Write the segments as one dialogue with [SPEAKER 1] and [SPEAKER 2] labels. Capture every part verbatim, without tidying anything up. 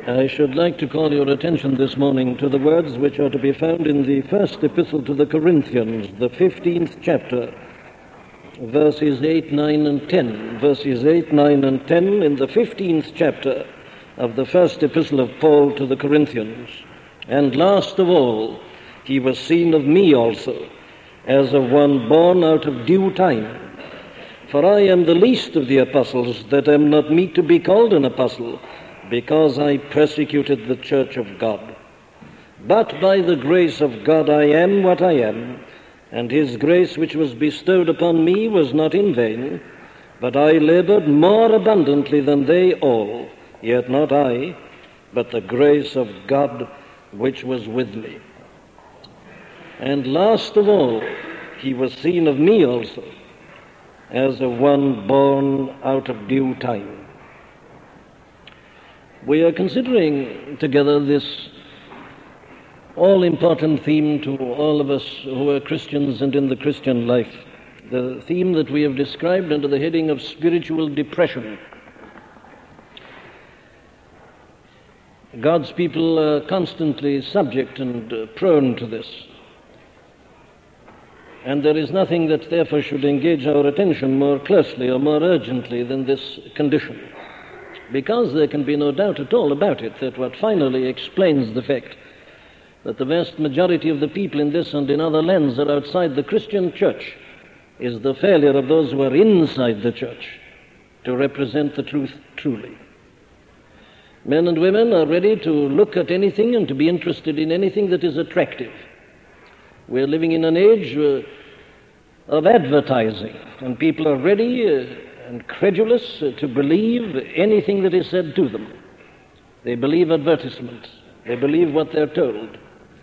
[SPEAKER 1] I should like to call your attention this morning to the words which are to be found in the first epistle to the Corinthians, the fifteenth chapter, verses eight, nine, and ten. Verses eight, nine, and ten in the fifteenth chapter of the first epistle of Paul to the Corinthians. And last of all, he was seen of me also, as of one born out of due time. For I am the least of the apostles, that am not meet to be called an apostle, because I persecuted the church of God. But by the grace of God I am what I am, and his grace which was bestowed upon me was not in vain, but I labored more abundantly than they all, yet not I, but the grace of God which was with me. And last of all, he was seen of me also, as of one born out of due time. We are considering together this all-important theme to all of us who are Christians and in the Christian life, the theme that we have described under the heading of spiritual depression. God's people are constantly subject and uh, prone to this, and there is nothing that therefore should engage our attention more closely or more urgently than this condition. Because there can be no doubt at all about it that what finally explains the fact that the vast majority of the people in this and in other lands are outside the Christian church is the failure of those who are inside the church to represent the truth truly. Men and women are ready to look at anything and to be interested in anything that is attractive. We're living in an age uh, of advertising, and people are ready uh, and credulous uh, to believe anything that is said to them. They believe advertisements. They believe what they're told.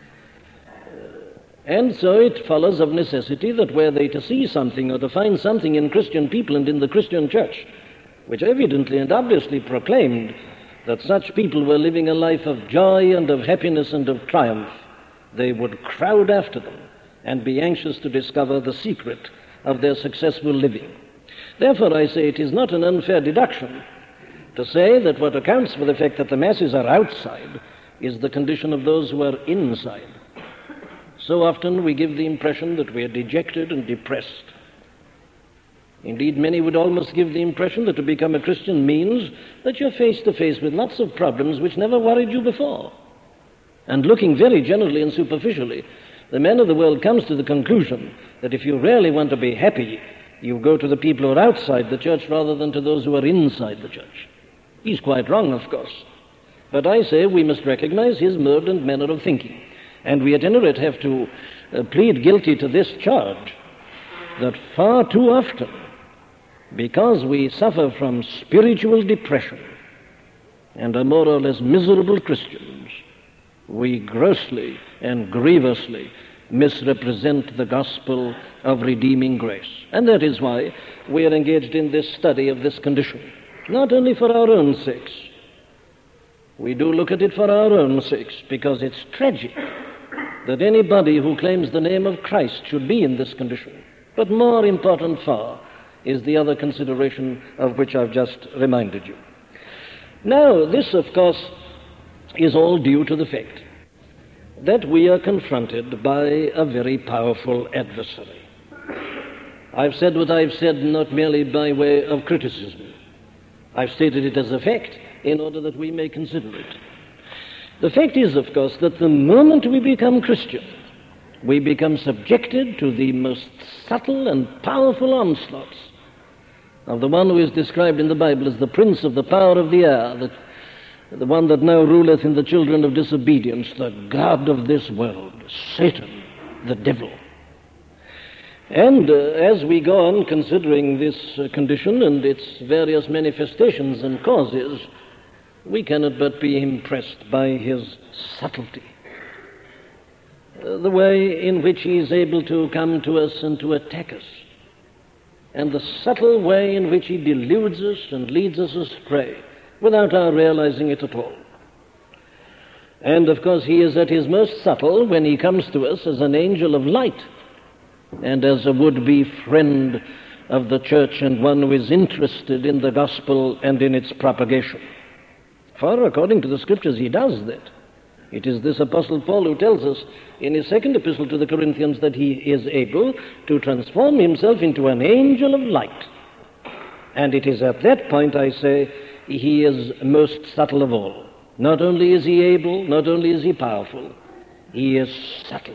[SPEAKER 1] Uh, and so it follows of necessity that were they to see something or to find something in Christian people and in the Christian church, which evidently and obviously proclaimed that such people were living a life of joy and of happiness and of triumph, they would crowd after them and be anxious to discover the secret of their successful living. Therefore, I say it is not an unfair deduction to say that what accounts for the fact that the masses are outside is the condition of those who are inside. So often we give the impression that we are dejected and depressed. Indeed, many would almost give the impression that to become a Christian means that you're face to face with lots of problems which never worried you before. And looking very generally and superficially, the man of the world comes to the conclusion that if you really want to be happy, you go to the people who are outside the church rather than to those who are inside the church. He's quite wrong, of course. But I say we must recognize his mode and manner of thinking. And we at any rate have to uh, plead guilty to this charge that far too often, because we suffer from spiritual depression and are more or less miserable Christians, we grossly and grievously misrepresent the gospel of redeeming grace. And that is why we are engaged in this study of this condition, not only for our own sakes. We do look at it for our own sakes, because it's tragic that anybody who claims the name of Christ should be in this condition. But more important far is the other consideration of which I've just reminded you. Now, this, of course, is all due to the fact that we are confronted by a very powerful adversary. I've said what I've said not merely by way of criticism. I've stated it as a fact in order that we may consider it. The fact is, of course, that the moment we become Christian, we become subjected to the most subtle and powerful onslaughts of the one who is described in the Bible as the prince of the power of the air, the the one that now ruleth in the children of disobedience, the god of this world, Satan, the devil. And uh, as we go on considering this uh, condition and its various manifestations and causes, we cannot but be impressed by his subtlety, uh, the way in which he is able to come to us and to attack us, and the subtle way in which he deludes us and leads us astray, without our realizing it at all. And, of course, he is at his most subtle when he comes to us as an angel of light and as a would-be friend of the church and one who is interested in the gospel and in its propagation. For according to the Scriptures, he does that. It is this Apostle Paul who tells us in his second epistle to the Corinthians that he is able to transform himself into an angel of light. And it is at that point, I say, he is most subtle of all. Not only is he able, not only is he powerful, he is subtle.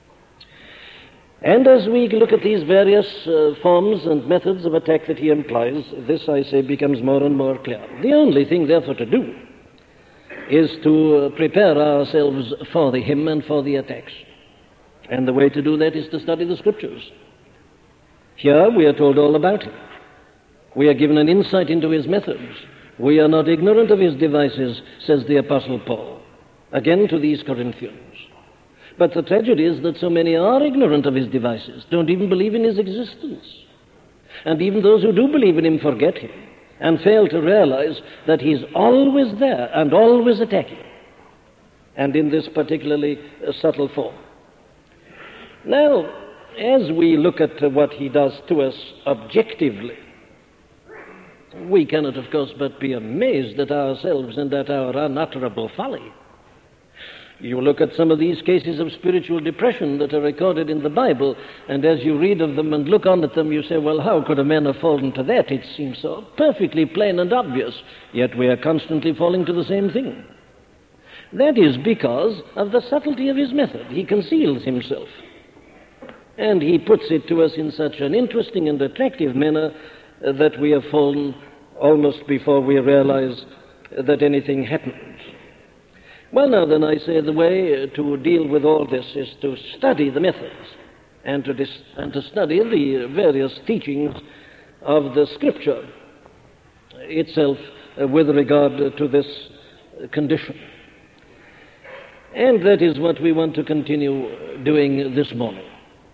[SPEAKER 1] And as we look at these various uh, forms and methods of attack that he employs, this, I say, becomes more and more clear. The only thing, therefore, to do is to uh, prepare ourselves for the him and for the attacks. And the way to do that is to study the Scriptures. Here we are told all about him. We are given an insight into his methods. We are not ignorant of his devices, says the Apostle Paul, again to these Corinthians. But the tragedy is that so many are ignorant of his devices, don't even believe in his existence. And even those who do believe in him forget him and fail to realize that he's always there and always attacking, and in this particularly uh, subtle form. Now, as we look at what he does to us objectively, we cannot, of course, but be amazed at ourselves and at our unutterable folly. You look at some of these cases of spiritual depression that are recorded in the Bible, and as you read of them and look on at them, you say, well, how could a man have fallen to that? It seems so perfectly plain and obvious, yet we are constantly falling to the same thing. That is because of the subtlety of his method. He conceals himself, and he puts it to us in such an interesting and attractive manner uh, that we have fallen almost before we realize that anything happened. Well, now then, I say the way to deal with all this is to study the methods and to, dis- and to study the various teachings of the Scripture itself uh, with regard to this condition. And that is what we want to continue doing this morning.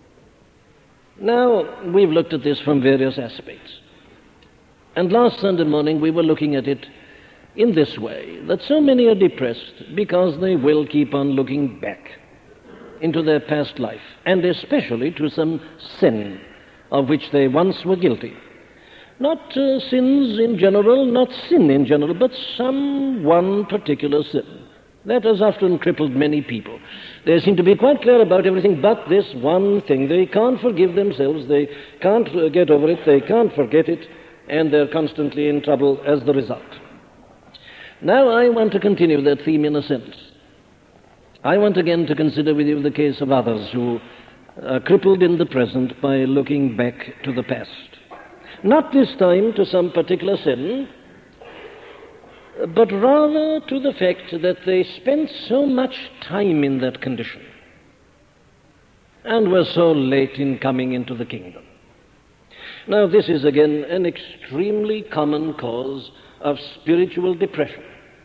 [SPEAKER 1] Now, we've looked at this from various aspects. And last Sunday morning we were looking at it in this way, that so many are depressed because they will keep on looking back into their past life, and especially to some sin of which they once were guilty. Not uh, sins in general, not sin in general, but some one particular sin. That has often crippled many people. They seem to be quite clear about everything but this one thing. They can't forgive themselves, they can't uh, get over it, they can't forget it, and they're constantly in trouble as the result. Now I want to continue that theme in a sense. I want again to consider with you the case of others who are crippled in the present by looking back to the past. Not this time to some particular sin, but rather to the fact that they spent so much time in that condition and were so late in coming into the kingdom. Now this is again an extremely common cause of spiritual depression.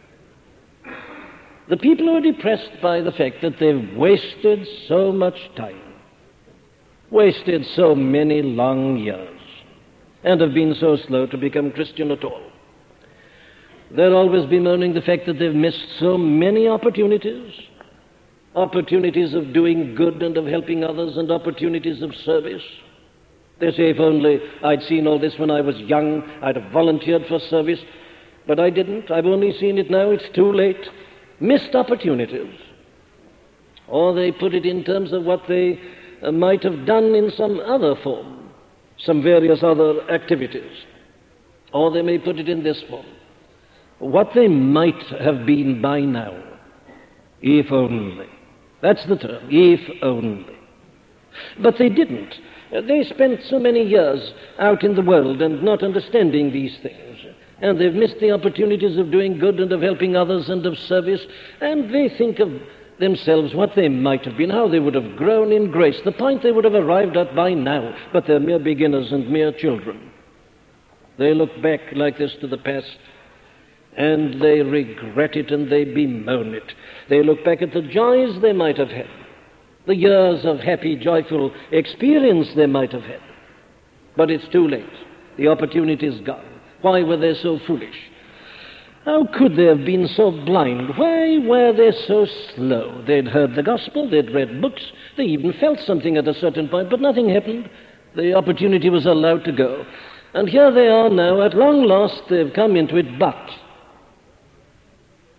[SPEAKER 1] The people who are depressed by the fact that they've wasted so much time, wasted so many long years, and have been so slow to become Christian at all. They'll always be moaning the fact that they've missed so many opportunities, opportunities of doing good and of helping others, and opportunities of service. They say, if only I'd seen all this when I was young, I'd have volunteered for service, but I didn't. I've only seen it now, it's too late. Missed opportunities. Or they put it in terms of what they uh, might have done in some other form, some various other activities. Or they may put it in this form. What they might have been by now, if only. That's the term, if only. But they didn't. They spent so many years out in the world and not understanding these things. And they've missed the opportunities of doing good and of helping others and of service. And they think of themselves what they might have been, how they would have grown in grace, the point they would have arrived at by now. But they're mere beginners and mere children. They look back like this to the past, and they regret it and they bemoan it. They look back at the joys they might have had, the years of happy, joyful experience they might have had. But it's too late. The opportunity is gone. Why were they so foolish? How could they have been so blind? Why were they so slow? They'd heard the gospel, they'd read books, they even felt something at a certain point, but nothing happened. The opportunity was allowed to go. And here they are now, at long last they've come into it, but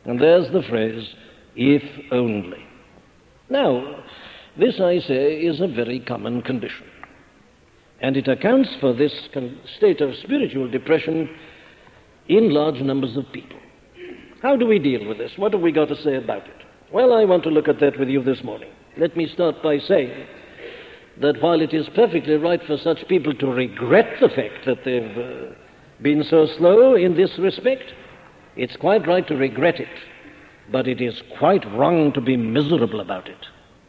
[SPEAKER 1] And there's the phrase, if only. Now, this, I say, is a very common condition. And it accounts for this state of spiritual depression in large numbers of people. How do we deal with this? What have we got to say about it? Well, I want to look at that with you this morning. Let me start by saying that while it is perfectly right for such people to regret the fact that they've uh, been so slow in this respect, it's quite right to regret it, but it is quite wrong to be miserable about it.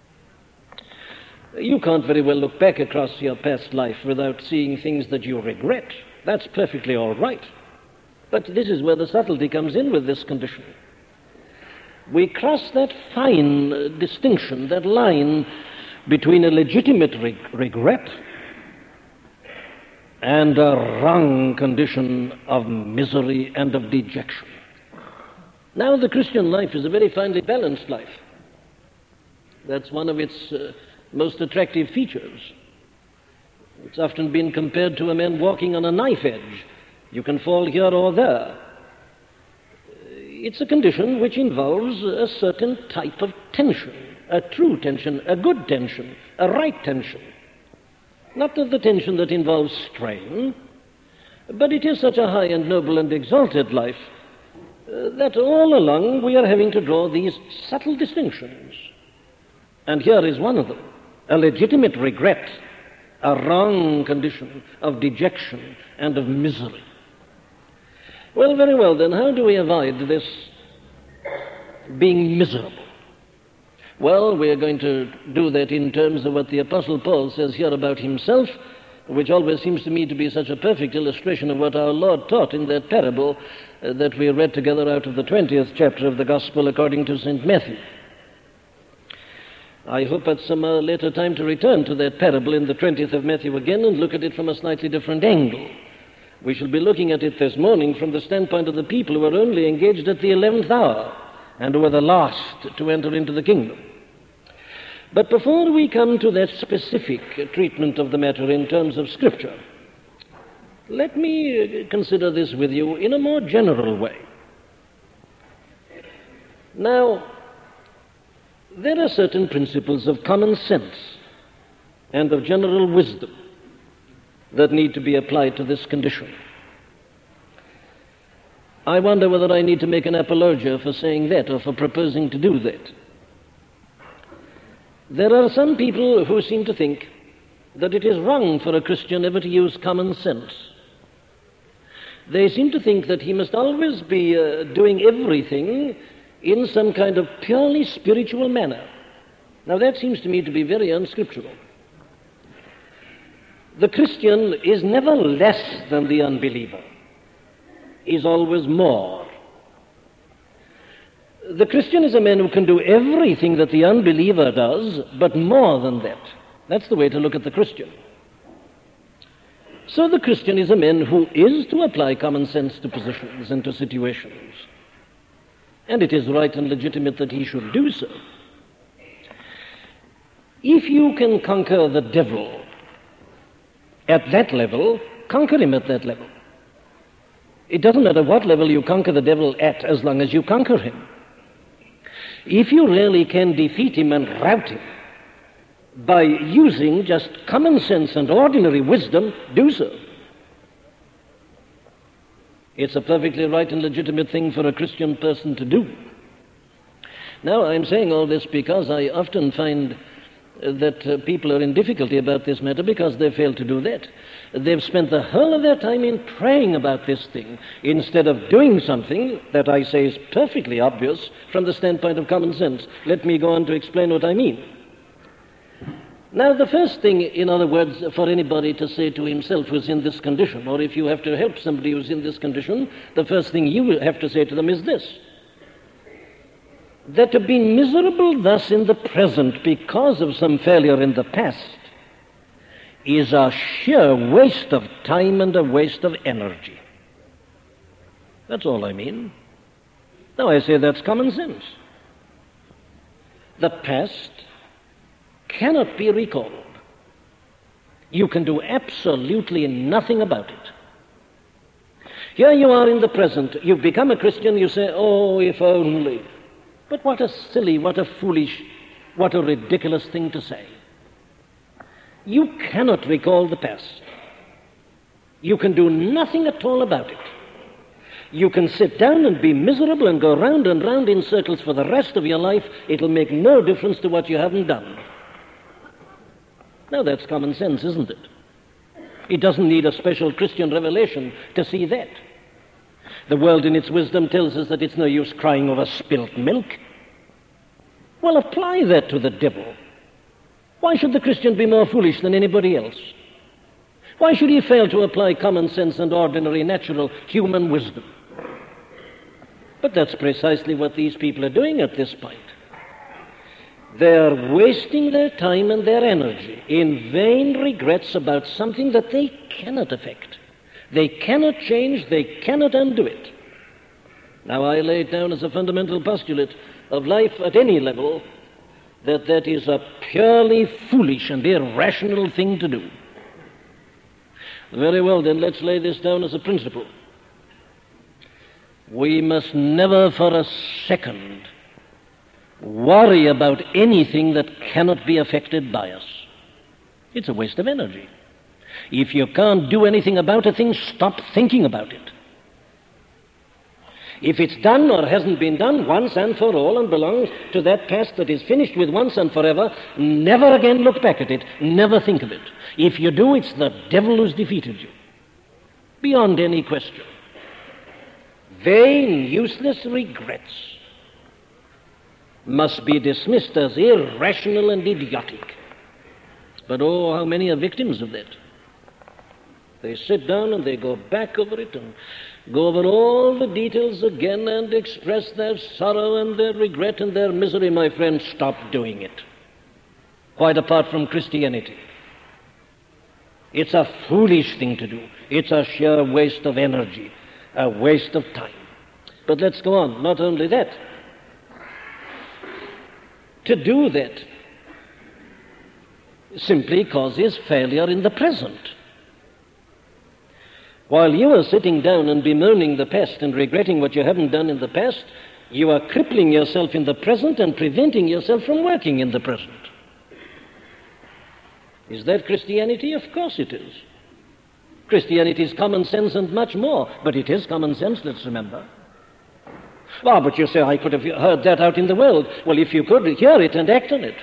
[SPEAKER 1] You can't very well look back across your past life without seeing things that you regret. That's perfectly all right. But this is where the subtlety comes in with this condition. We cross that fine uh, distinction, that line between a legitimate re- regret and a wrong condition of misery and of dejection. Now, the Christian life is a very finely balanced life. That's one of its uh, most attractive features. It's often been compared to a man walking on a knife edge. You can fall here or there. It's a condition which involves a certain type of tension, a true tension, a good tension, a right tension. Not the tension that involves strain, but it is such a high and noble and exalted life uh, that all along we are having to draw these subtle distinctions. And here is one of them, a legitimate regret, a wrong condition of dejection and of misery. Well, very well then, how do we avoid this being miserable? Well, we are going to do that in terms of what the Apostle Paul says here about himself, which always seems to me to be such a perfect illustration of what our Lord taught in that parable uh, that we read together out of the twentieth chapter of the Gospel according to Saint Matthew. I hope at some uh, later time to return to that parable in the twentieth of Matthew again and look at it from a slightly different angle. We shall be looking at it this morning from the standpoint of the people who are only engaged at the eleventh hour and who are the last to enter into the kingdom. But before we come to that specific treatment of the matter in terms of Scripture, let me consider this with you in a more general way. Now, there are certain principles of common sense and of general wisdom that need to be applied to this condition. I wonder whether I need to make an apologia for saying that or for proposing to do that. There are some people who seem to think that it is wrong for a Christian ever to use common sense. They seem to think that he must always be uh, doing everything in some kind of purely spiritual manner. Now, that seems to me to be very unscriptural. The Christian is never less than the unbeliever. He's always more. The Christian is a man who can do everything that the unbeliever does, but more than that. That's the way to look at the Christian. So the Christian is a man who is to apply common sense to positions and to situations. And it is right and legitimate that he should do so. If you can conquer the devil at that level, conquer him at that level. It doesn't matter what level you conquer the devil at, as long as you conquer him. If you really can defeat him and rout him by using just common sense and ordinary wisdom, do so. It's a perfectly right and legitimate thing for a Christian person to do. Now, I'm saying all this because I often find that uh, people are in difficulty about this matter because they fail to do that. They've spent the whole of their time in praying about this thing instead of doing something that I say is perfectly obvious from the standpoint of common sense. Let me go on to explain what I mean. Now, the first thing, in other words, for anybody to say to himself who's in this condition, or if you have to help somebody who's in this condition, the first thing you have to say to them is this: that to be miserable thus in the present because of some failure in the past is a sheer waste of time and a waste of energy. That's all I mean. Now, I say that's common sense. The past cannot be recalled. You can do absolutely nothing about it. Here you are in the present. You've become a Christian. You say, oh, if only. But what a silly, what a foolish, what a ridiculous thing to say. You cannot recall the past. You can do nothing at all about it. You can sit down and be miserable and go round and round in circles for the rest of your life. It'll make no difference to what you haven't done. Now that's common sense, isn't it? It doesn't need a special Christian revelation to see that. The world in its wisdom tells us that it's no use crying over spilt milk. Well, apply that to the devil. Why should the Christian be more foolish than anybody else? Why should he fail to apply common sense and ordinary, natural, human wisdom? But that's precisely what these people are doing at this point. They're wasting their time and their energy in vain regrets about something that they cannot affect. They cannot change, they cannot undo it. Now, I lay it down as a fundamental postulate of life at any level that that is a purely foolish and irrational thing to do. Very well, then, let's lay this down as a principle. We must never for a second worry about anything that cannot be affected by us. It's a waste of energy. If you can't do anything about a thing, stop thinking about it. If it's done or hasn't been done once and for all and belongs to that past that is finished with once and forever, never again look back at it, never think of it. If you do, it's the devil who's defeated you, beyond any question. Vain, useless regrets must be dismissed as irrational and idiotic. But oh, how many are victims of that? They sit down and they go back over it and go over all the details again and express their sorrow and their regret and their misery. My friend, stop doing it. Quite apart from Christianity. It's a foolish thing to do. It's a sheer waste of energy, a waste of time. But let's go on. Not only that. To do that simply causes failure in the present. While you are sitting down and bemoaning the past and regretting what you haven't done in the past, you are crippling yourself in the present and preventing yourself from working in the present. Is that Christianity? Of course it is. Christianity is common sense and much more, but it is common sense, let's remember. Ah, but you say, I could have heard that out in the world. Well, if you could, hear it and act on it.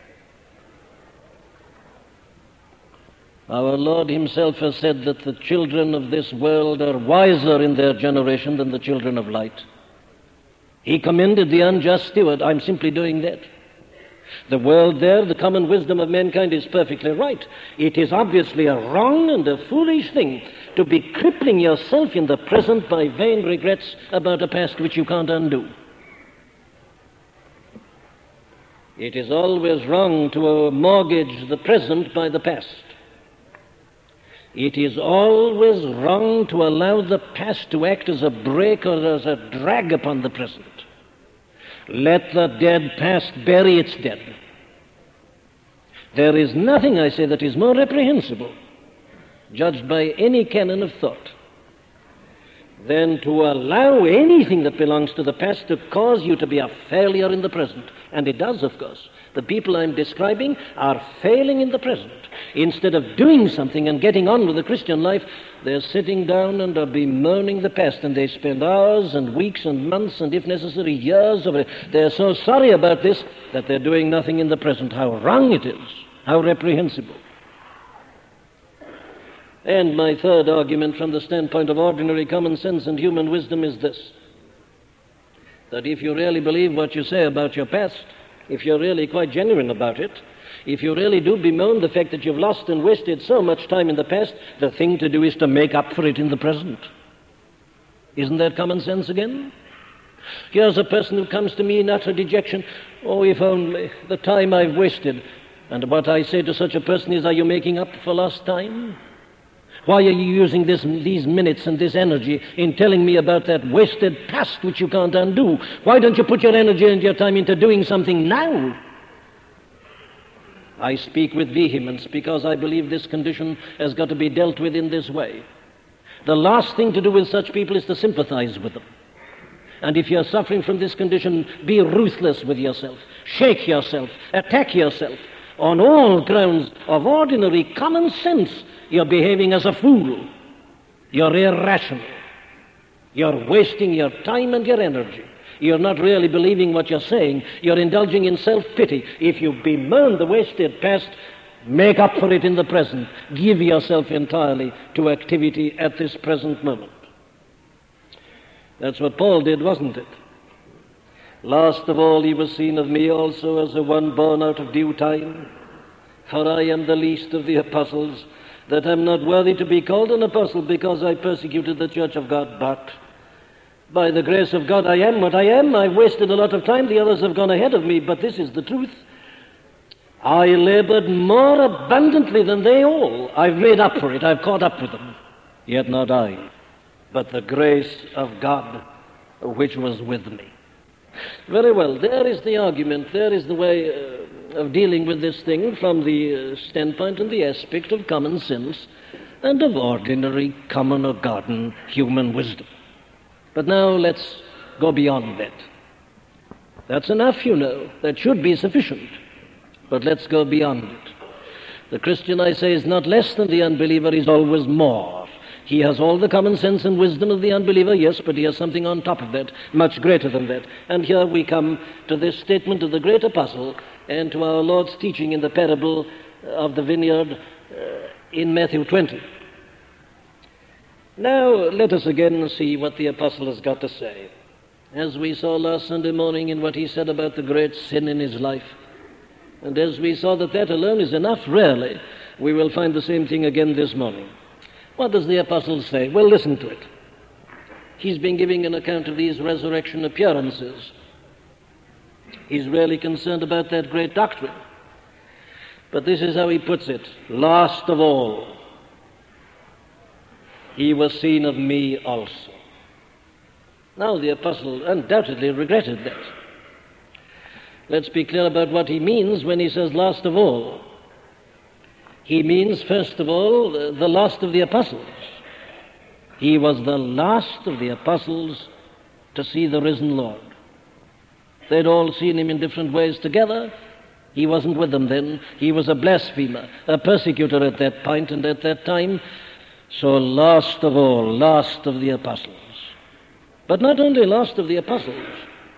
[SPEAKER 1] Our Lord himself has said that the children of this world are wiser in their generation than the children of light. He commended the unjust steward. I'm simply doing that. The world there, the common wisdom of mankind is perfectly right. It is obviously a wrong and a foolish thing to be crippling yourself in the present by vain regrets about a past which you can't undo. It is always wrong to mortgage the present by the past. It is always wrong to allow the past to act as a brake or as a drag upon the present. Let the dead past bury its dead. There is nothing, I say, that is more reprehensible, judged by any canon of thought, than to allow anything that belongs to the past to cause you to be a failure in the present. And it does, of course. The people I'm describing are failing in the present. Instead of doing something and getting on with the Christian life, they're sitting down and are bemoaning the past, and they spend hours and weeks and months and, if necessary, years of it. They're so sorry about this that they're doing nothing in the present. How wrong it is. How reprehensible. And my third argument from the standpoint of ordinary common sense and human wisdom is this: that if you really believe what you say about your past, if you're really quite genuine about it, if you really do bemoan the fact that you've lost and wasted so much time in the past, the thing to do is to make up for it in the present. Isn't that common sense again? Here's a person who comes to me in utter dejection. Oh, if only the time I've wasted. And what I say to such a person is, are you making up for lost time? Why are you using this, these minutes and this energy in telling me about that wasted past which you can't undo? Why don't you put your energy and your time into doing something now? I speak with vehemence because I believe this condition has got to be dealt with in this way. The last thing to do with such people is to sympathize with them. And if you're suffering from this condition, be ruthless with yourself. Shake yourself. Attack yourself. On all grounds of ordinary common sense, you're behaving as a fool. You're irrational. You're wasting your time and your energy. You're not really believing what you're saying. You're indulging in self-pity. If you bemoan the wasted past, make up for it in the present. Give yourself entirely to activity at this present moment. That's what Paul did, wasn't it? Last of all, he was seen of me also as the one born out of due time. For I am the least of the apostles, that am not worthy to be called an apostle, because I persecuted the church of God. But by the grace of God, I am what I am. I've wasted a lot of time. The others have gone ahead of me, but this is the truth. I labored more abundantly than they all. I've made up for it. I've caught up with them. Yet not I, but the grace of God which was with me. Very well, there is the argument. There is the way uh, of dealing with this thing from the uh, standpoint and the aspect of common sense and of ordinary, common or garden human wisdom. But now let's go beyond that. That's enough, you know. That should be sufficient. But let's go beyond it. The Christian, I say, is not less than the unbeliever. He's always more. He has all the common sense and wisdom of the unbeliever, yes, but he has something on top of that, much greater than that. And here we come to this statement of the great apostle and to our Lord's teaching in the parable of the vineyard uh, in Matthew twenty. Now, let us again see what the apostle has got to say. As we saw last Sunday morning in what he said about the great sin in his life, and as we saw that that alone is enough, rarely, we will find the same thing again this morning. What does the apostle say? Well, listen to it. He's been giving an account of these resurrection appearances. He's really concerned about that great doctrine. But this is how he puts it. Last of all, he was seen of me also. Now, the apostle undoubtedly regretted that. Let's be clear about what he means when he says last of all. He means, first of all, the last of the apostles. He was the last of the apostles to see the risen Lord. They'd all seen him in different ways together. He wasn't with them then. He was a blasphemer, a persecutor at that point and at that time. So last of all, last of the apostles. But not only last of the apostles,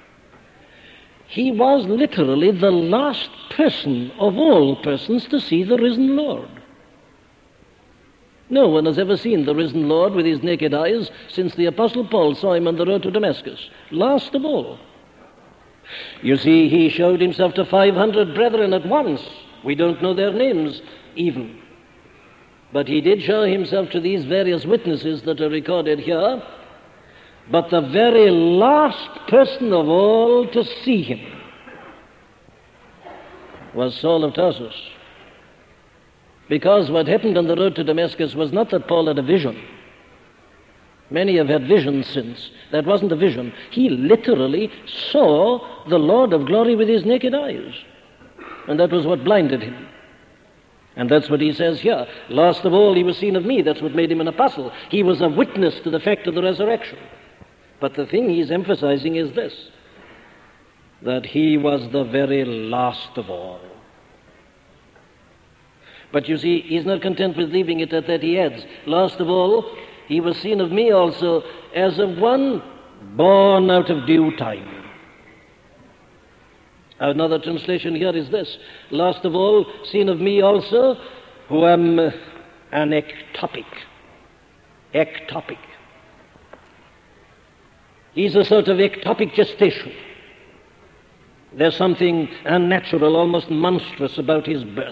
[SPEAKER 1] he was literally the last person of all persons to see the risen Lord. No one has ever seen the risen Lord with his naked eyes since the Apostle Paul saw him on the road to Damascus. Last of all. You see, he showed himself to five hundred brethren at once. We don't know their names even. But he did show himself to these various witnesses that are recorded here. But the very last person of all to see him was Saul of Tarsus. Because what happened on the road to Damascus was not that Paul had a vision. Many have had visions since. That wasn't a vision. He literally saw the Lord of glory with his naked eyes. And that was what blinded him. And that's what he says here. Last of all, he was seen of me. That's what made him an apostle. He was a witness to the fact of the resurrection. But the thing he's emphasizing is this, that he was the very last of all. But you see, he's not content with leaving it at that. He adds, last of all, he was seen of me also as of one born out of due time. Another translation here is this, last of all, seen of me also, who am uh, an ectopic. Ectopic. He's a sort of ectopic gestation. There's something unnatural, almost monstrous about his birth.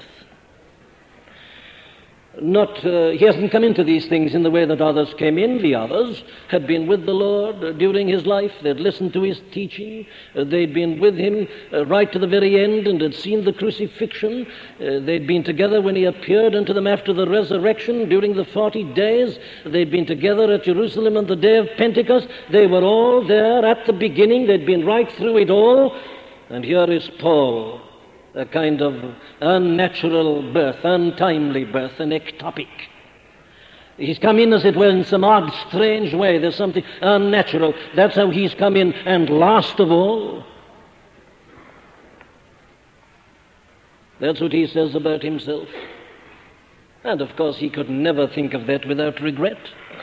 [SPEAKER 1] Not, uh, he hasn't come into these things in the way that others came in. The others had been with the Lord uh, during his life. They'd listened to his teaching. Uh, they'd been with him uh, right to the very end and had seen the crucifixion. Uh, they'd been together when he appeared unto them after the resurrection during the forty days. They'd been together at Jerusalem on the day of Pentecost. They were all there at the beginning. They'd been right through it all. And here is Paul, a kind of unnatural birth, untimely birth, an ectopic. He's come in, as it were, in some odd, strange way. There's something unnatural. That's how he's come in. And last of all, that's what he says about himself. And, of course, he could never think of that without regret.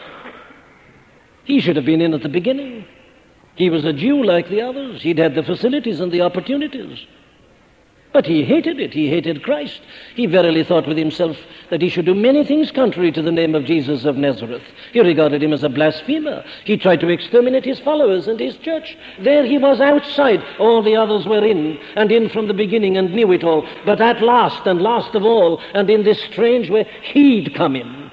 [SPEAKER 1] He should have been in at the beginning. He was a Jew like the others. He'd had the facilities and the opportunities. But he hated it. He hated Christ. He verily thought with himself that he should do many things contrary to the name of Jesus of Nazareth. He regarded him as a blasphemer. He tried to exterminate his followers and his church. There he was outside. All the others were in, and in from the beginning, and knew it all. But at last, and last of all, and in this strange way, he'd come in.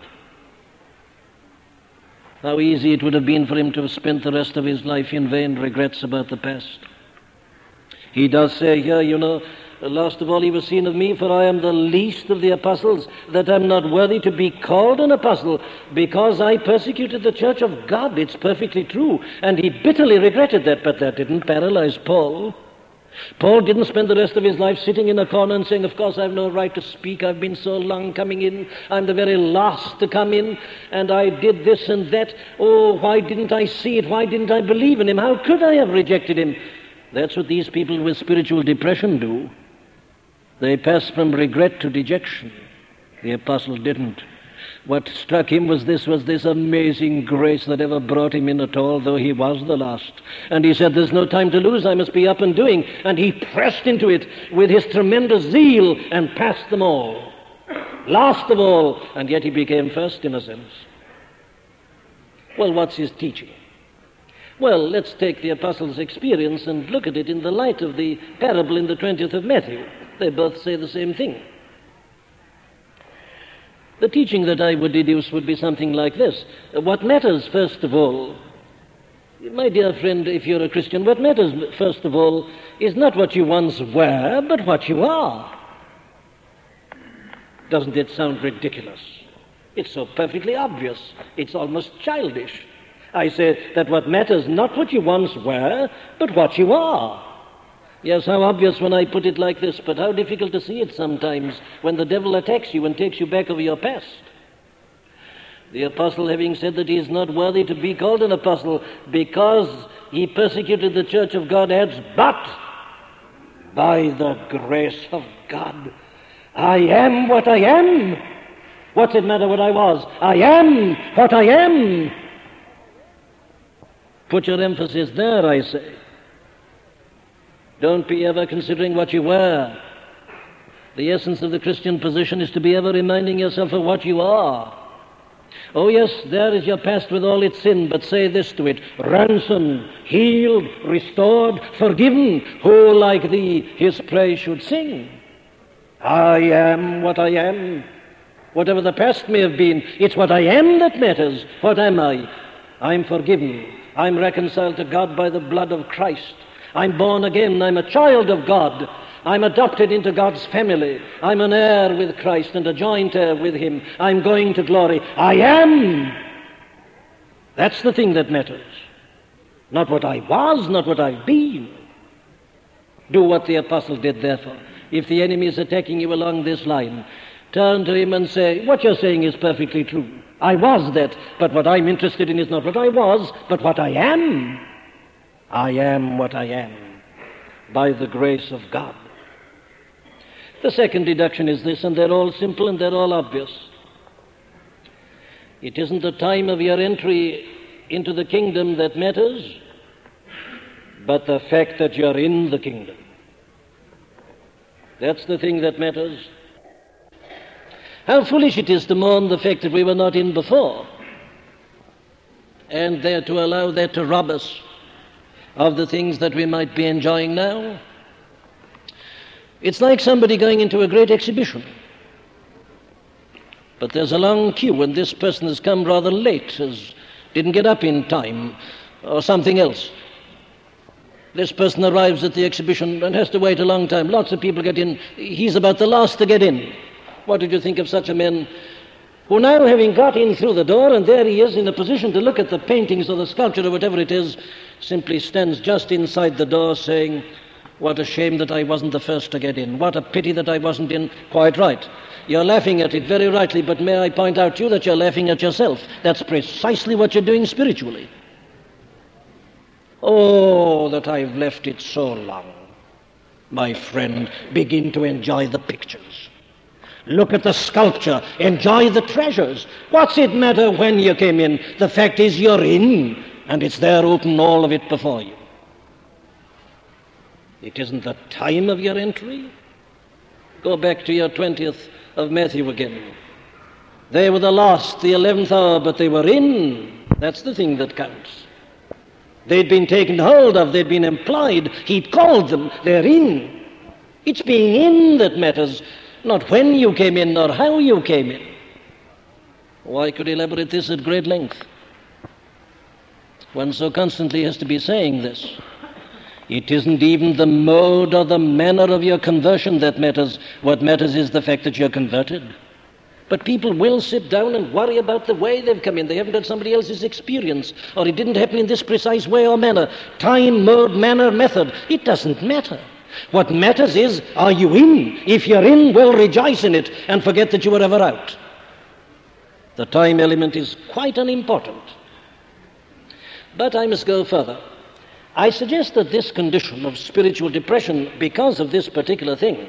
[SPEAKER 1] How easy it would have been for him to have spent the rest of his life in vain regrets about the past. He does say here, you know, last of all, he was seen of me, for I am the least of the apostles, that I'm not worthy to be called an apostle, because I persecuted the church of God. It's perfectly true. And he bitterly regretted that, but that didn't paralyze Paul. Paul didn't spend the rest of his life sitting in a corner and saying, of course, I've no right to speak. I've been so long coming in. I'm the very last to come in. And I did this and that. Oh, why didn't I see it? Why didn't I believe in him? How could I have rejected him? That's what these people with spiritual depression do. They pass from regret to dejection. The apostle didn't. What struck him was this, was this amazing grace that ever brought him in at all, though he was the last. And he said, there's no time to lose, I must be up and doing. And he pressed into it with his tremendous zeal and passed them all. Last of all, and yet he became first in a sense. Well, what's his teaching? Well, let's take the apostle's experience and look at it in the light of the parable in the twentieth of Matthew. They both say the same thing. The teaching that I would deduce would be something like this. What matters, first of all, my dear friend, if you're a Christian, what matters, first of all, is not what you once were, but what you are. Doesn't it sound ridiculous? It's so perfectly obvious. It's almost childish. I say that what matters, not what you once were, but what you are. Yes, how obvious when I put it like this, but how difficult to see it sometimes when the devil attacks you and takes you back over your past. The apostle, having said that he is not worthy to be called an apostle because he persecuted the church of God, adds, but by the grace of God, I am what I am. What's it matter what I was? I am what I am. Put your emphasis there, I say. Don't be ever considering what you were. The essence of the Christian position is to be ever reminding yourself of what you are. Oh yes, there is your past with all its sin, but say this to it: ransomed, healed, restored, forgiven. Who like thee his praise should sing? I am what I am. Whatever the past may have been, it's what I am that matters. What am I? I'm forgiven. I'm reconciled to God by the blood of Christ. I'm born again. I'm a child of God. I'm adopted into God's family. I'm an heir with Christ and a joint heir with him. I'm going to glory. I am. That's the thing that matters. Not what I was, not what I've been. Do what the apostle did, therefore. If the enemy is attacking you along this line, turn to him and say, what you're saying is perfectly true. I was that, but what I'm interested in is not what I was, but what I am. I am what I am, by the grace of God. The second deduction is this, and they're all simple and they're all obvious. It isn't the time of your entry into the kingdom that matters, but the fact that you're in the kingdom. That's the thing that matters. How foolish it is to mourn the fact that we were not in before, and there to allow that to rob us of the things that we might be enjoying now. It's like somebody going into a great exhibition, but there's a long queue and this person has come rather late, has, didn't get up in time, or something else. This person arrives at the exhibition and has to wait a long time. Lots of people get in. He's about the last to get in. What did you think of such a man who now, having got in through the door, and there he is in a position to look at the paintings or the sculpture or whatever it is, simply stands just inside the door saying, What a shame that I wasn't the first to get in. What a pity that I wasn't in. Quite right. You're laughing at it very rightly, but may I point out to you that you're laughing at yourself. That's precisely what you're doing spiritually. Oh, that I've left it so long. My friend, begin to enjoy the pictures. Look at the sculpture. Enjoy the treasures. What's it matter when you came in? The fact is you're in, and it's there open, all of it before you. It isn't the time of your entry. Go back to your twentieth of Matthew again. They were the last, the eleventh hour, but they were in. That's the thing that counts. They'd been taken hold of, they'd been implied, he'd called them, they're in. It's being in that matters, not when you came in or how you came in. Oh, I could elaborate this at great length. One so constantly has to be saying this. It isn't even the mode or the manner of your conversion that matters. What matters is the fact that you're converted. But people will sit down and worry about the way they've come in. They haven't had somebody else's experience, or it didn't happen in this precise way or manner. Time, mode, manner, method. It doesn't matter. What matters is, are you in? If you're in, well, rejoice in it and forget that you were ever out. The time element is quite unimportant. But I must go further. I suggest that this condition of spiritual depression, because of this particular thing,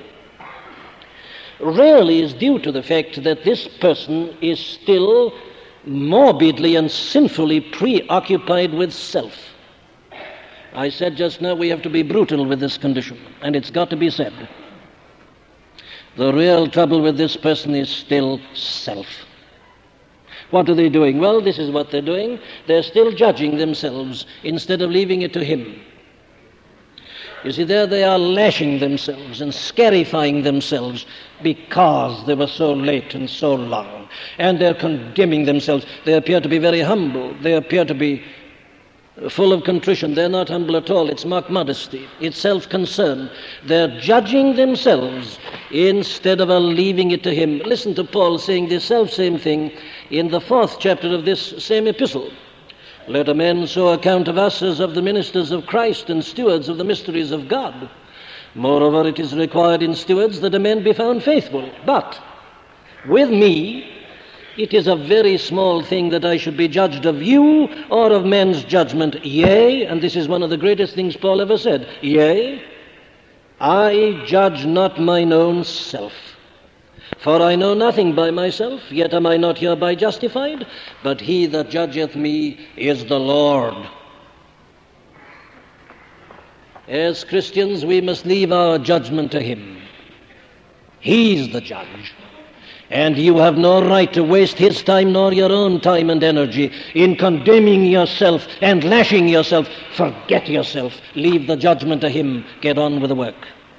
[SPEAKER 1] really is due to the fact that this person is still morbidly and sinfully preoccupied with self. I said just now we have to be brutal with this condition, and it's got to be said. The real trouble with this person is still self. What are they doing? Well, this is what they're doing. They're still judging themselves instead of leaving it to him. You see, there they are lashing themselves and scarifying themselves because they were so late and so long. And they're condemning themselves. They appear to be very humble. They appear to be full of contrition. They're not humble at all. It's mock modesty. It's self-concern. They're judging themselves instead of leaving it to him. Listen to Paul saying the self-same thing in the fourth chapter of this same epistle. Let a man so account of us as of the ministers of Christ and stewards of the mysteries of God. Moreover, it is required in stewards that a man be found faithful. But with me, it is a very small thing that I should be judged of you or of men's judgment. Yea, and this is one of the greatest things Paul ever said, yea, I judge not mine own self. For I know nothing by myself, yet am I not hereby justified, but he that judgeth me is the Lord. As Christians, we must leave our judgment to him. He's the judge. And you have no right to waste his time nor your own time and energy in condemning yourself and lashing yourself. Forget yourself. Leave the judgment to him. Get on with the work.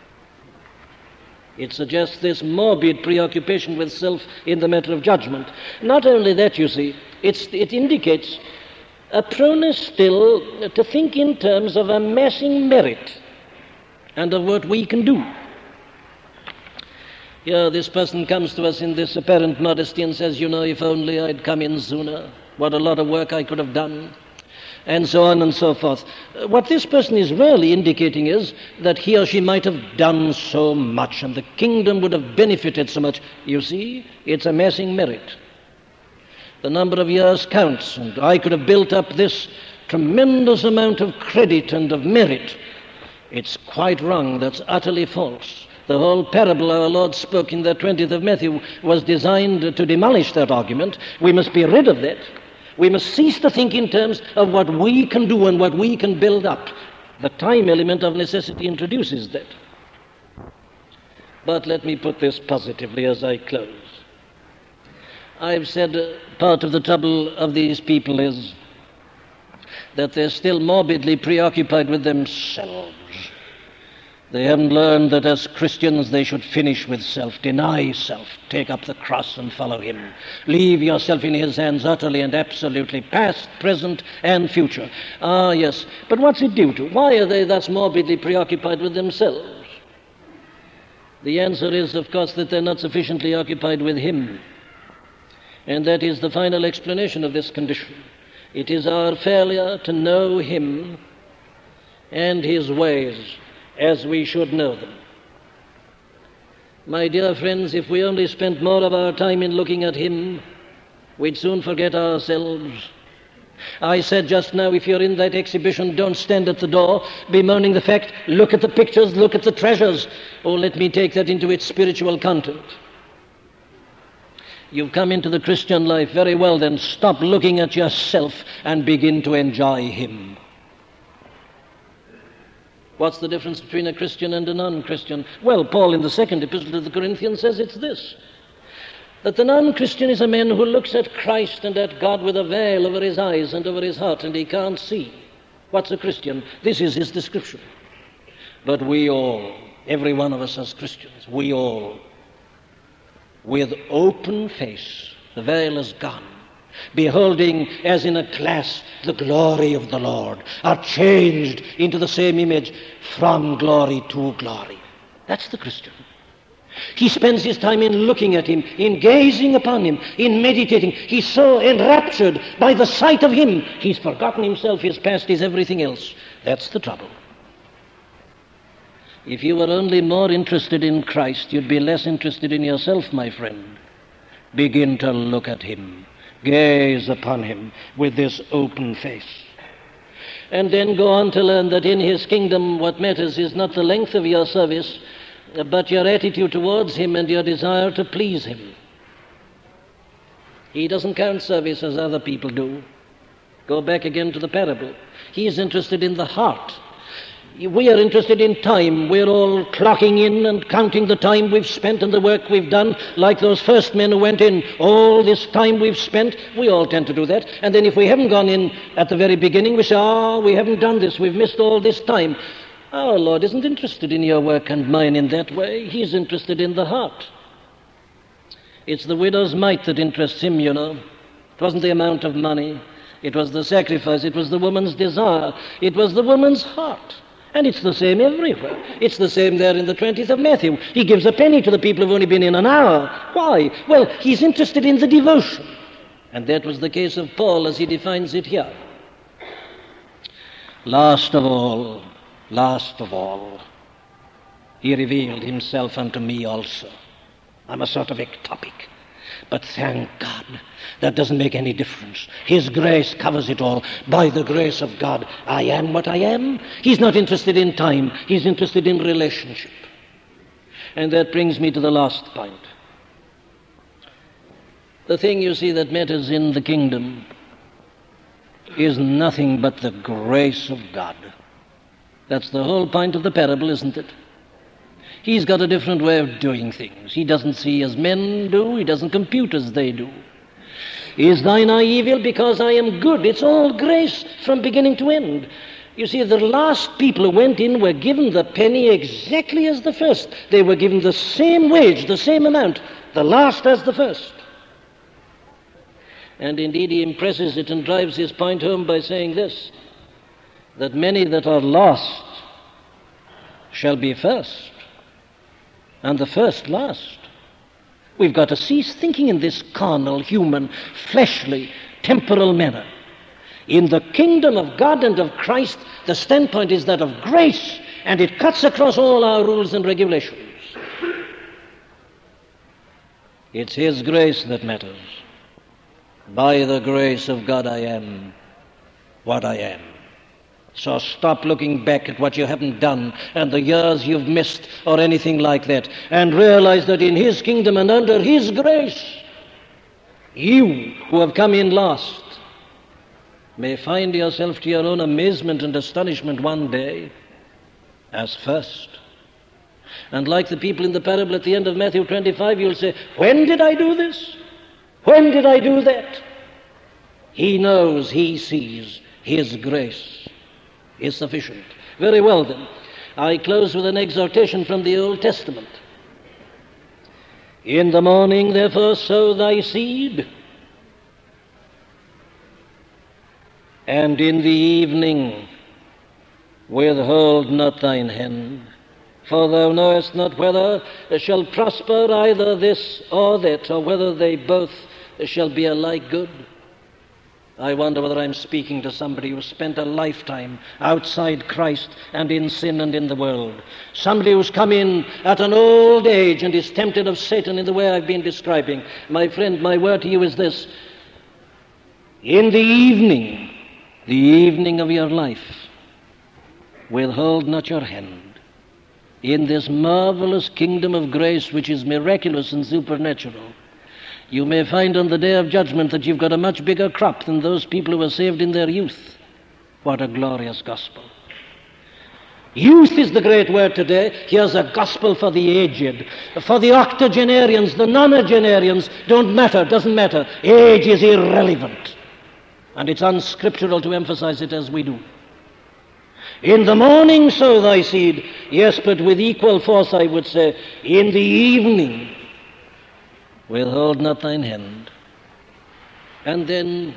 [SPEAKER 1] It suggests this morbid preoccupation with self in the matter of judgment. Not only that, you see, it's, it indicates a proneness still to think in terms of amassing merit and of what we can do. Yeah, this person comes to us in this apparent modesty and says, you know, if only I'd come in sooner, what a lot of work I could have done, and so on and so forth. What this person is really indicating is that he or she might have done so much and the kingdom would have benefited so much. You see, it's amassing merit. The number of years counts, and I could have built up this tremendous amount of credit and of merit. It's quite wrong. That's utterly false. The whole parable our Lord spoke in the twentieth of Matthew was designed to demolish that argument. We must be rid of that. We must cease to think in terms of what we can do and what we can build up. The time element of necessity introduces that. But let me put this positively as I close. I've said uh, part of the trouble of these people is that they're still morbidly preoccupied with themselves. They haven't learned that as Christians they should finish with self, deny self, take up the cross and follow him. Leave yourself in his hands utterly and absolutely, past, present, and future. Ah, yes, but what's it due to? Why are they thus morbidly preoccupied with themselves? The answer is, of course, that they're not sufficiently occupied with him. And that is the final explanation of this condition. It is our failure to know him and his ways as we should know them. My dear friends, if we only spent more of our time in looking at him, we'd soon forget ourselves. I said just now, if you're in that exhibition, don't stand at the door bemoaning the fact. Look at the pictures, look at the treasures. Oh, let me take that into its spiritual content. You've come into the Christian life. Very well, then stop looking at yourself and begin to enjoy him. What's the difference between a Christian and a non-Christian? Well, Paul in the second epistle to the Corinthians says it's this, that the non-Christian is a man who looks at Christ and at God with a veil over his eyes and over his heart, and he can't see. What's a Christian? This is his description. But we all, every one of us as Christians, we all, with open face, the veil is gone, beholding as in a glass the glory of the Lord, are changed into the same image from glory to glory. That's the Christian. He spends his time in looking at him, in gazing upon him, in meditating. He's so enraptured by the sight of him, he's forgotten himself, his past, his everything else. That's the trouble. If you were only more interested in Christ, you'd be less interested in yourself, my friend. Begin to look at him. Gaze upon him with this open face. And then go on to learn that in his kingdom what matters is not the length of your service, but your attitude towards him and your desire to please him. He doesn't count service as other people do. Go back again to the parable. He is interested in the heart. We are interested in time. We're all clocking in and counting the time we've spent and the work we've done, like those first men who went in. All this time we've spent, we all tend to do that. And then if we haven't gone in at the very beginning, we say, oh, we haven't done this, we've missed all this time. Our Lord isn't interested in your work and mine in that way. He's interested in the heart. It's the widow's mite that interests him, you know. It wasn't the amount of money. It was the sacrifice. It was the woman's desire. It was the woman's heart. And it's the same everywhere. It's the same there in the twentieth of Matthew. He gives a penny to the people who've only been in an hour. Why? Well, he's interested in the devotion. And that was the case of Paul as he defines it here. Last of all, last of all, he revealed himself unto me also. I'm a sort of ectopic. But thank God, that doesn't make any difference. His grace covers it all. By the grace of God, I am what I am. He's not interested in time. He's interested in relationship. And that brings me to the last point. The thing, you see, that matters in the kingdom is nothing but the grace of God. That's the whole point of the parable, isn't it? He's got a different way of doing things. He doesn't see as men do. He doesn't compute as they do. Is thine eye evil because I am good? It's all grace from beginning to end. You see, the last people who went in were given the penny exactly as the first. They were given the same wage, the same amount, the last as the first. And indeed he impresses it and drives his point home by saying this, that many that are lost shall be first, and the first last. We've got to cease thinking in this carnal, human, fleshly, temporal manner. In the kingdom of God and of Christ, the standpoint is that of grace, and it cuts across all our rules and regulations. It's his grace that matters. By the grace of God I am what I am. So stop looking back at what you haven't done and the years you've missed or anything like that, and realize that in his kingdom and under his grace, you who have come in last may find yourself to your own amazement and astonishment one day as first. And like the people in the parable at the end of Matthew twenty-five, you'll say, when did I do this? When did I do that? He knows, he sees, his grace is sufficient. Very well then, I close with an exhortation from the Old Testament. In the morning, therefore, sow thy seed, and in the evening withhold not thine hand, for thou knowest not whether shall prosper either this or that, or whether they both shall be alike good. I wonder whether I'm speaking to somebody who spent a lifetime outside Christ and in sin and in the world. Somebody who's come in at an old age and is tempted of Satan in the way I've been describing. My friend, my word to you is this. In the evening, the evening of your life, withhold not your hand. In this marvelous kingdom of grace, which is miraculous and supernatural, you may find on the day of judgment that you've got a much bigger crop than those people who were saved in their youth. What a glorious gospel. Youth is the great word today. Here's a gospel for the aged. For the octogenarians, the nonagenarians, don't matter, doesn't matter. Age is irrelevant. And it's unscriptural to emphasize it as we do. In the morning sow thy seed. Yes, but with equal force I would say, in the evening withhold not thine hand. And then,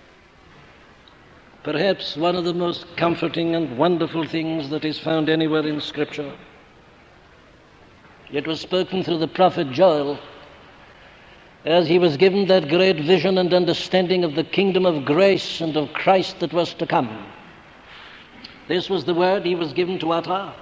[SPEAKER 1] perhaps one of the most comforting and wonderful things that is found anywhere in Scripture. It was spoken through the prophet Joel as he was given that great vision and understanding of the kingdom of grace and of Christ that was to come. This was the word he was given to utter.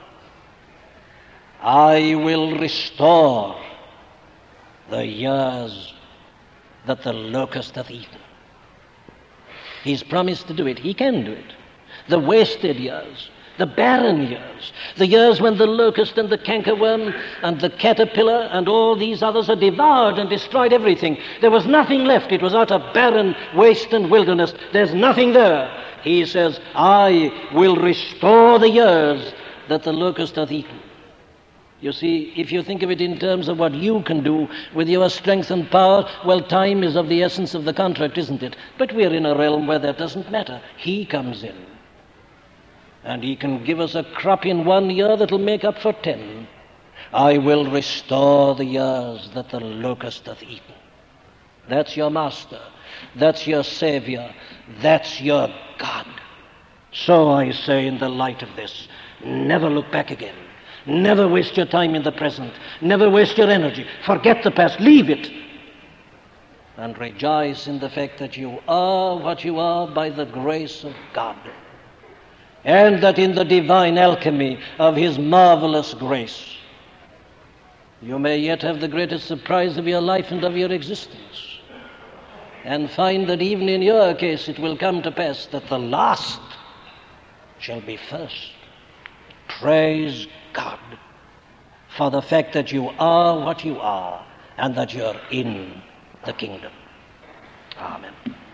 [SPEAKER 1] I will restore the years that the locust hath eaten. He's promised to do it. He can do it. The wasted years, the barren years, the years when the locust and the cankerworm and the caterpillar and all these others had devoured and destroyed everything. There was nothing left. It was utter barren waste and wilderness. There's nothing there. He says, I will restore the years that the locust hath eaten. You see, if you think of it in terms of what you can do with your strength and power, well, time is of the essence of the contract, isn't it? But we're in a realm where that doesn't matter. He comes in. And he can give us a crop in one year that'll make up for ten. I will restore the years that the locust hath eaten. That's your master. That's your Savior. That's your God. So I say in the light of this, never look back again. Never waste your time in the present. Never waste your energy. Forget the past. Leave it. And rejoice in the fact that you are what you are by the grace of God. And that in the divine alchemy of his marvelous grace, you may yet have the greatest surprise of your life and of your existence. And find that even in your case it will come to pass that the last shall be first. Praise God for the fact that you are what you are and that you're in the kingdom. Amen.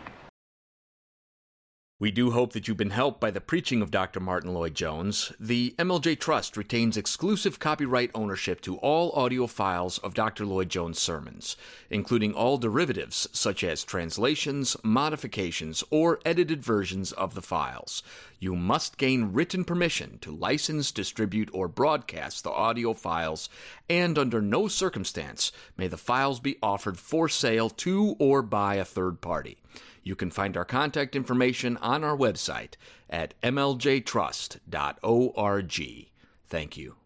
[SPEAKER 2] We do hope that you've been helped by the preaching of Doctor Martyn Lloyd-Jones. The M L J Trust retains exclusive copyright ownership to all audio files of Doctor Lloyd-Jones' sermons, including all derivatives such as translations, modifications, or edited versions of the files. You must gain written permission to license, distribute, or broadcast the audio files, and under no circumstance may the files be offered for sale to or by a third party. You can find our contact information on our website at m l j trust dot org. Thank you.